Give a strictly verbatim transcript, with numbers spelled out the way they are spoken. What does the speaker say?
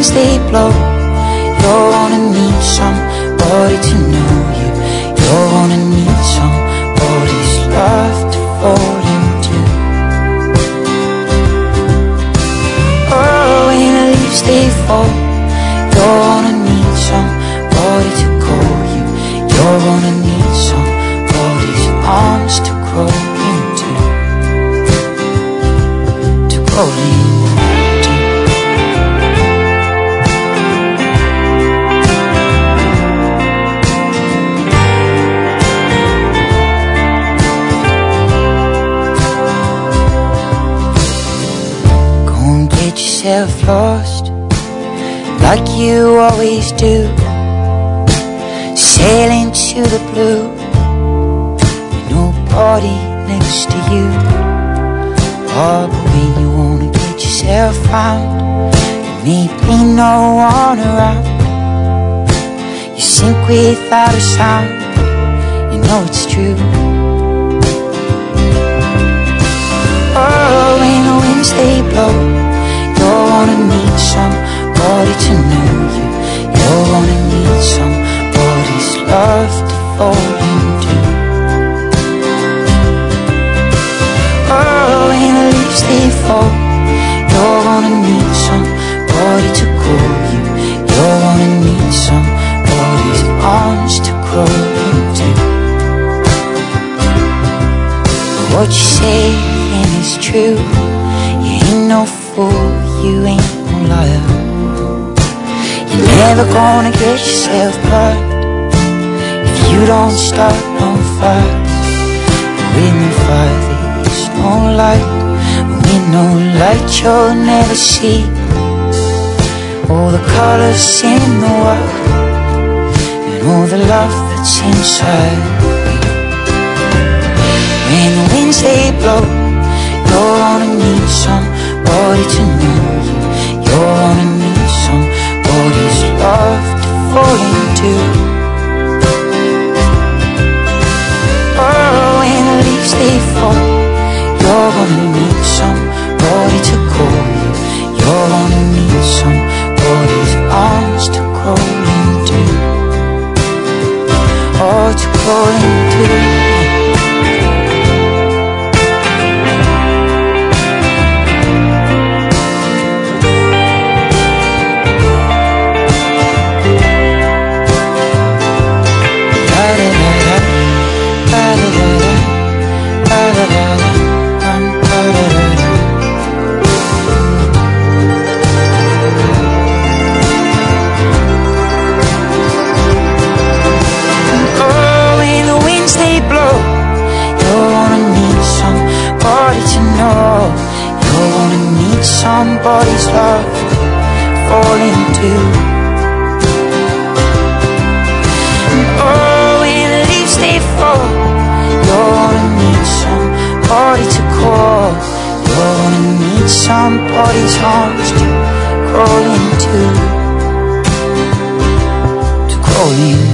winds they blow, you're gonna need somebody to know you. You're gonna need somebody's love to fall into. Oh, when the leaves they fall, you're gonna need somebody to call you. You're gonna need somebody's arms to crawl into, to crawl into. Get yourself lost like you always do, sailing to the blue with nobody next to you. Oh, but when you wanna get yourself found, there may be no one around. You sink without a sound, you know it's true. Oh, when the winds they blow, you're gonna need somebody to know you. You're gonna need somebody's love to fall into. Oh, when the leaves they fall, you're gonna need somebody to call you. You're gonna need somebody's arms to crawl into. But what you say is true, you ain't no fool, you ain't no liar. You're never gonna get yourself burned if you don't start no fire. With no fire there's no light, with no light you'll never see all the colors in the world and all the love that's inside. When the winds they blow, you're gonna need somebody to know you. You're gonna need somebody's love to fall into. Oh, when the leaves they fall, you're gonna need somebody to call you. You're gonna need somebody's arms to crawl into. Oh, to crawl into. Somebody's love fall into. And oh, when the leaves they fall, you're gonna need somebody to call. You're gonna need somebody's arms to crawl into, to crawl into.